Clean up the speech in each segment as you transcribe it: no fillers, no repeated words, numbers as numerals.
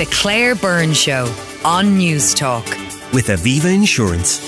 The Claire Byrne Show on News Talk. With Aviva Insurance.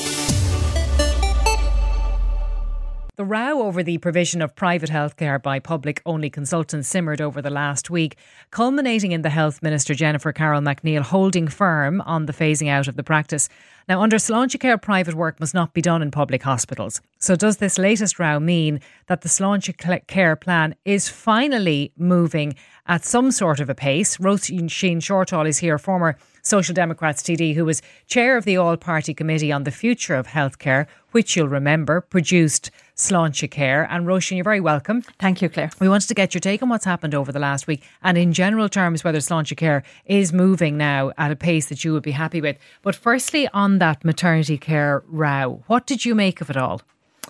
The row over the provision of private healthcare by public-only consultants simmered over the last week, culminating in the Health Minister Jennifer Carroll MacNeill holding firm on the phasing out of the practice. Now, under Sláintecare, private work must not be done in public hospitals. So does this latest row mean that the Sláintecare plan is finally moving at some sort of a pace? Roisin Shortall is here, former Social Democrats TD, who was chair of the All-Party Committee on the Future of Healthcare, which you'll remember produced Sláintecare. And Roisin, you're very welcome. Thank you, Claire. We wanted to get your take on what's happened over the last week and in general terms whether Sláintecare is moving now at a pace that you would be happy with. But firstly, on that maternity care row, what did you make of it all?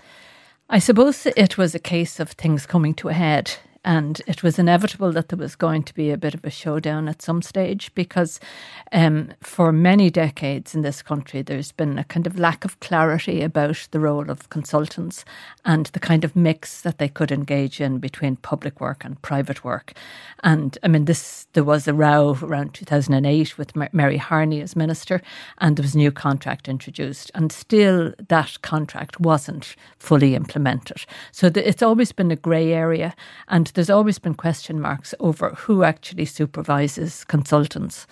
I suppose it was a case of things coming to a head. And it was inevitable that there was going to be a bit of a showdown at some stage because for many decades in this country, there's been a kind of lack of clarity about the role of consultants and the kind of mix that they could engage in between public work and private work. And I mean, there was a row around 2008 with Mary Harney as minister, and there was a new contract introduced, and still that contract wasn't fully implemented. So it's always been a grey area, and there's always been question marks over who actually supervises consultants.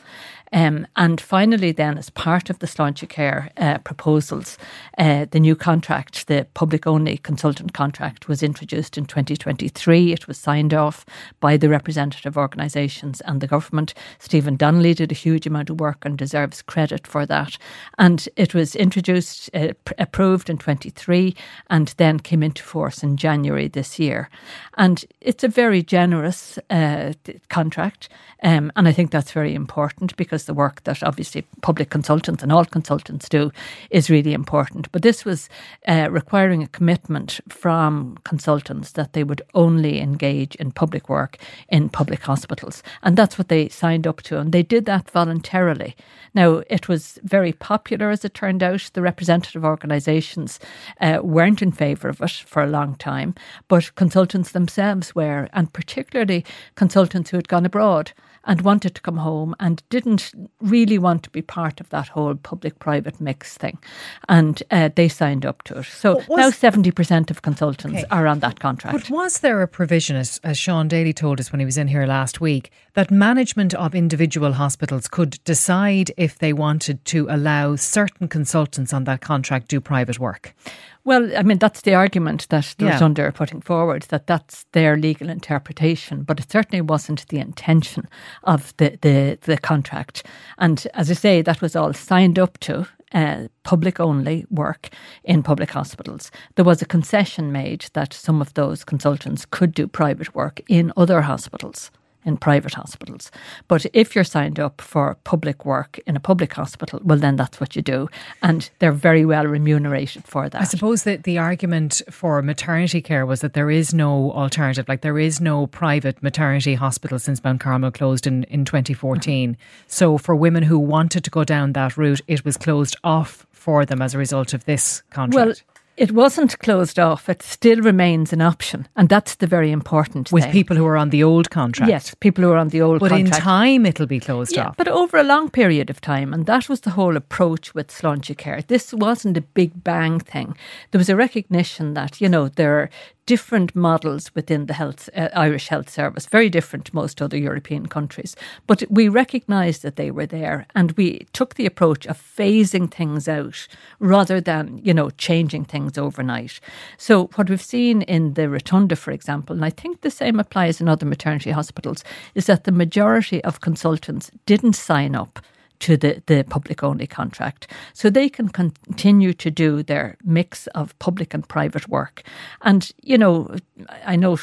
And finally then, as part of the Sláintecare proposals, the new contract, the public-only consultant contract, was introduced in 2023. It was signed off by the representative organisations and the government. Stephen Donnelly did a huge amount of work and deserves credit for that. And it was introduced, approved in 23 and then came into force in January this year. And it's a very generous contract. And I think that's very important because the work that obviously public consultants and all consultants do is really important. But this was requiring a commitment from consultants that they would only engage in public work in public hospitals. And that's what they signed up to. And they did that voluntarily. Now, it was very popular, as it turned out. The representative organisations weren't in favour of it for a long time, but consultants themselves were, and particularly consultants who had gone abroad and wanted to come home and didn't really want to be part of that whole public-private mix thing. And they signed up to it. So now 70% of consultants are on that contract. But was there a provision, as Sean Daly told us when he was in here last week, that management of individual hospitals could decide if they wanted to allow certain consultants on that contract do private work? Well, I mean, that's the argument that the Rotunda are putting forward, that that's their legal interpretation, but it certainly wasn't the intention of the contract. And as I say, that was all signed up to public-only work in public hospitals. There was a concession made that some of those consultants could do private work in other hospitals, in private hospitals. But if you're signed up for public work in a public hospital, well, then that's what you do. And they're very well remunerated for that. I suppose that the argument for maternity care was that there is no alternative, like there is no private maternity hospital since Mount Carmel closed in 2014. So for women who wanted to go down that route, it was closed off for them as a result of this contract. Well, it wasn't closed off. It still remains an option. And that's the very important thing. With people who are on the old contract. Yes, people who are on the old contract. But in time it'll be closed off. But over a long period of time. And that was the whole approach with Sláintecare. This wasn't a big bang thing. There was a recognition that, you know, there are different models within the Irish Health Service, very different to most other European countries. But we recognised that they were there, and we took the approach of phasing things out rather than, you know, changing things overnight. So what we've seen in the Rotunda, for example, and I think the same applies in other maternity hospitals, is that the majority of consultants didn't sign up to the public-only contract. So they can continue to do their mix of public and private work. And, you know, I know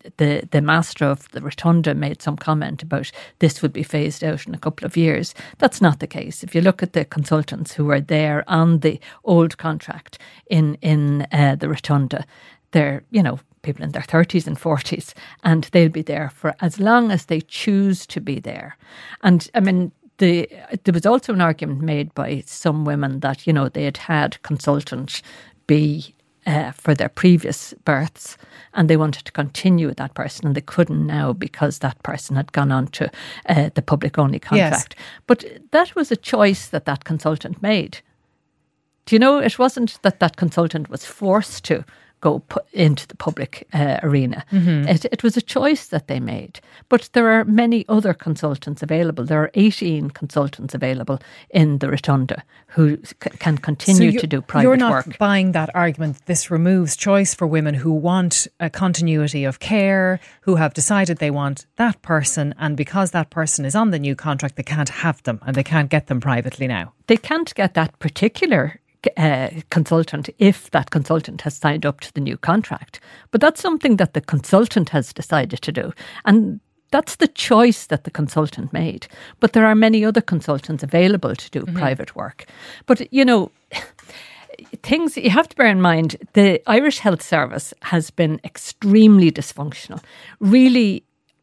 the master of the Rotunda made some comment about this would be phased out in a couple of years. That's not the case. If you look at the consultants who are there on the old contract in the Rotunda, they're, you know, people in their 30s and 40s, and they'll be there for as long as they choose to be there. And, I mean, there was also an argument made by some women that, you know, they had consultant be for their previous births, and they wanted to continue with that person, and they couldn't now because that person had gone on to the public-only contract. Yes. But that was a choice that consultant made. Do you know, it wasn't that consultant was forced to go into the public arena. It was a choice that they made. But there are many other consultants available. There are 18 consultants available in the Rotunda who can continue to do private work. You're not buying that argument. This removes choice for women who want a continuity of care, who have decided they want that person, and because that person is on the new contract, they can't have them and they can't get them privately now. They can't get that particular consultant if that consultant has signed up to the new contract. But that's something that the consultant has decided to do. And that's the choice that the consultant made. But there are many other consultants available to do private work. But, you know, things you have to bear in mind, the Irish Health Service has been extremely dysfunctional, really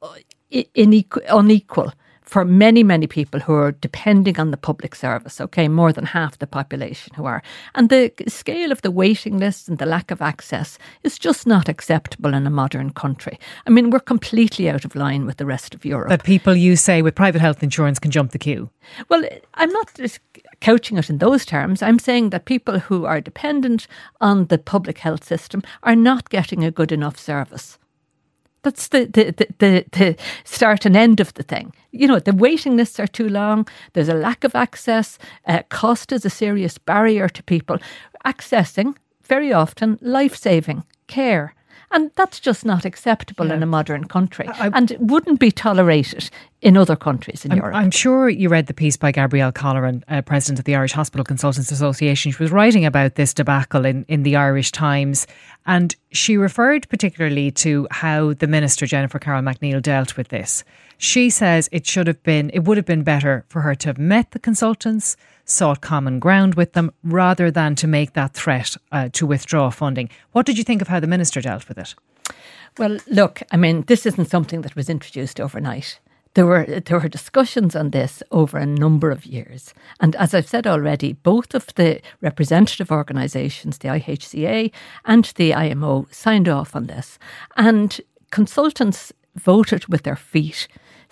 unequal for many, many people who are depending on the public service, okay, more than half the population who are. And the scale of the waiting lists and the lack of access is just not acceptable in a modern country. I mean, we're completely out of line with the rest of Europe. But people, you say, with private health insurance can jump the queue. Well, I'm not just couching it in those terms. I'm saying that people who are dependent on the public health system are not getting a good enough service. That's the start and end of the thing. You know, the waiting lists are too long. There's a lack of access. Cost is a serious barrier to people accessing, very often, life-saving care. And that's just not acceptable in a modern country and it wouldn't be tolerated in other countries in Europe. I'm sure you read the piece by Gabrielle Colleran, President of the Irish Hospital Consultants Association. She was writing about this debacle in the Irish Times, and she referred particularly to how the Minister, Jennifer Carroll MacNeill, dealt with this. She says it would have been better for her to have met the consultants, sought common ground with them, rather than to make that threat to withdraw funding. What did you think of how the Minister dealt with it? Well, look, I mean, this isn't something that was introduced overnight. There were discussions on this over a number of years. And as I've said already, both of the representative organisations, the IHCA and the IMO, signed off on this. And consultants voted with their feet.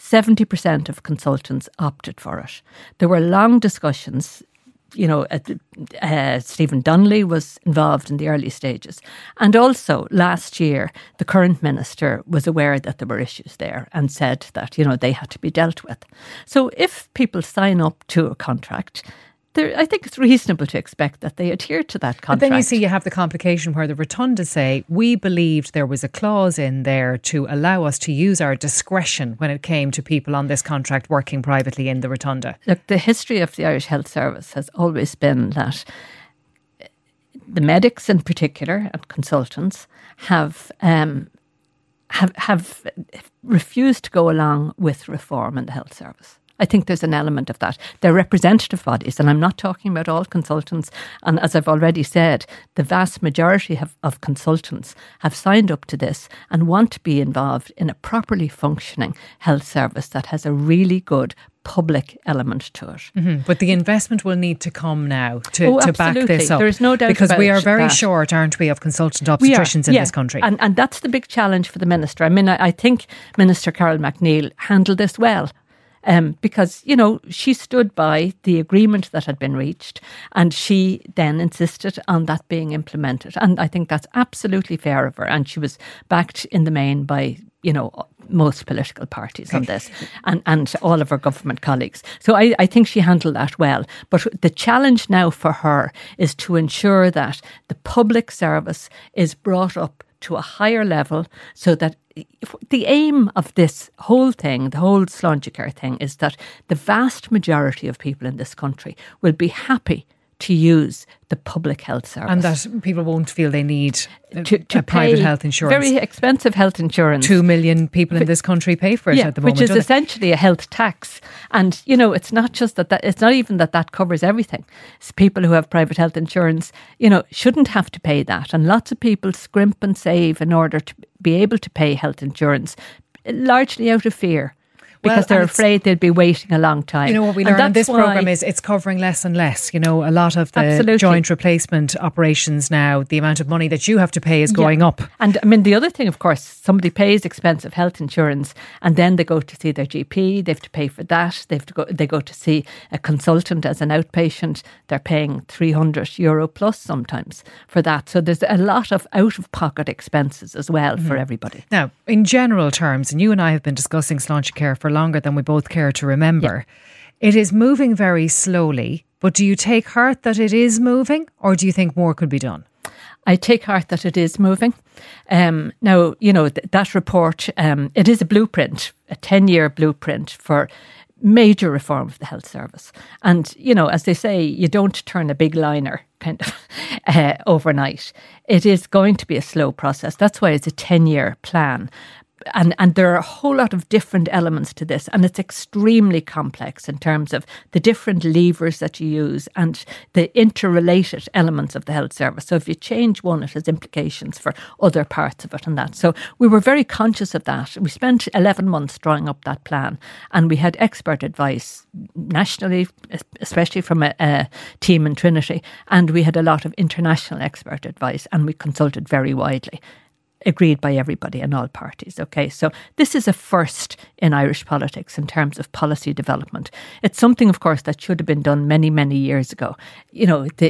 70% of consultants opted for it. There were long discussions. You know, Stephen Donnelly was involved in the early stages. And also last year, the current minister was aware that there were issues there and said that, you know, they had to be dealt with. So if people sign up to a contract, I think it's reasonable to expect that they adhere to that contract. But then you see you have the complication where the Rotunda say, we believed there was a clause in there to allow us to use our discretion when it came to people on this contract working privately in the Rotunda. Look, the history of the Irish Health Service has always been that the medics in particular and consultants have refused to go along with reform in the health service. I think there's an element of that. They're representative bodies, and I'm not talking about all consultants. And as I've already said, the vast majority of consultants have signed up to this and want to be involved in a properly functioning health service that has a really good public element to it. Mm-hmm. But the investment will need to come now to back this up. There's no doubt because about we are very that. short, aren't we, of consultant obstetricians in this country. And that's the big challenge for the Minister. I mean, I think Minister Carroll MacNeill handled this well. Because, you know, she stood by the agreement that had been reached and she then insisted on that being implemented. And I think that's absolutely fair of her. And she was backed in the main by, you know, most political parties on this and all of her government colleagues. So I think she handled that well. But the challenge now for her is to ensure that the public service is brought up to a higher level so that the aim of this whole thing, the whole Sláintecare thing, is that the vast majority of people in this country will be happy to use the public health service. And that people won't feel they need to private health insurance. Very expensive health insurance. 2 million people in this country pay for it at the moment. Which is essentially a health tax. And, you know, it's not just that it's not even that covers everything. It's people who have private health insurance, you know, shouldn't have to pay that. And lots of people scrimp and save in order to be able to pay health insurance, largely out of fear. because they're afraid they'll be waiting a long time. You know what we learn in this programme is it's covering less and less. You know, a lot of the joint replacement operations now, the amount of money that you have to pay is going up. And I mean, the other thing, of course, somebody pays expensive health insurance and then they go to see their GP, they have to pay for that, they go to see a consultant as an outpatient, they're paying €300 plus sometimes for that. So there's a lot of out-of-pocket expenses as well for everybody. Now, in general terms, and you and I have been discussing Sláintecare for longer than we both care to remember, it is moving very slowly, but do you take heart that it is moving, or do you think more could be done? I take heart that it is moving. Now, you know, that report, it is a blueprint, a 10-year blueprint for major reform of the health service. And, you know, as they say, you don't turn a big liner kind of overnight. It is going to be a slow process. That's why it's a 10-year plan. And there are a whole lot of different elements to this, and it's extremely complex in terms of the different levers that you use and the interrelated elements of the health service. So if you change one, it has implications for other parts of it and that. So we were very conscious of that. We spent 11 months drawing up that plan, and we had expert advice nationally, especially from a team in Trinity, and we had a lot of international expert advice, and we consulted very widely. Agreed by everybody and all parties. Okay, so this is a first in Irish politics in terms of policy development. It's something, of course, that should have been done many, many years ago. You know, the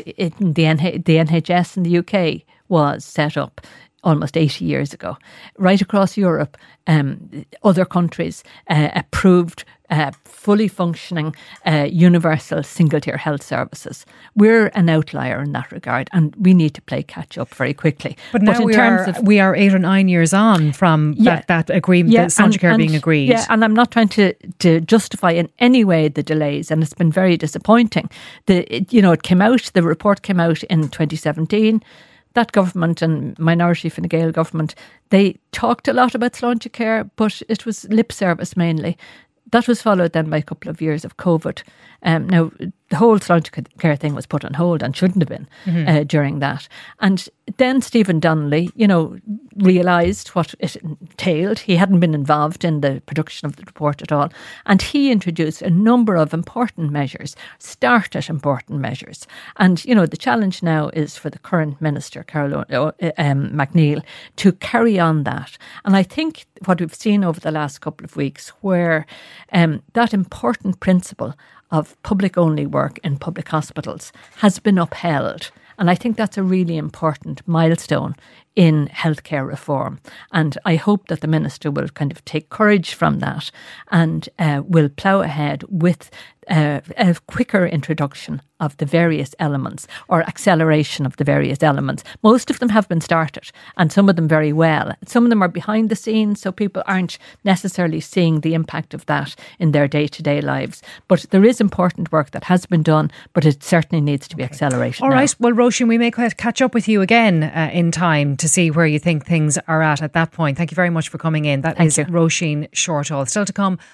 NHS in the UK was set up almost 80 years ago. Right across Europe, other countries approved fully functioning universal single-tier health services. We're an outlier in that regard, and we need to play catch-up very quickly. But now we are 8 or 9 years on from that agreement, Sláintecare being agreed. Yeah, and I'm not trying to justify in any way the delays, and it's been very disappointing. It came out, the report came out in 2017. That government and minority Fine Gael government, they talked a lot about Sláintecare, but it was lip service mainly. That was followed then by a couple of years of COVID. Now, the whole Sláintecare thing was put on hold and shouldn't have been during that. And then Stephen Donnelly, realised what it entailed. He hadn't been involved in the production of the report at all. And he introduced a number of important measures, started important measures. And, the challenge now is for the current minister, Caroline McNeil, to carry on that. And I think what we've seen over the last couple of weeks, where that important principle of public-only work in public hospitals has been upheld. And I think that's a really important milestone in healthcare reform. And I hope that the minister will kind of take courage from that and will plough ahead with a quicker introduction of the various elements, or acceleration of the various elements. Most of them have been started, and some of them very well. Some of them are behind the scenes, so people aren't necessarily seeing the impact of that in their day-to-day lives. But there is important work that has been done, but it certainly needs to be accelerated. All right. Well, Roisin, we may catch up with you again in time to see where you think things are at that point. Thank you very much for coming in. That is Roisin Shortall. Still to come,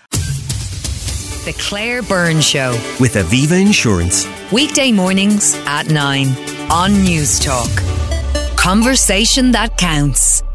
The Claire Byrne Show with Aviva Insurance. Weekday mornings at 9 on News Talk. Conversation that counts.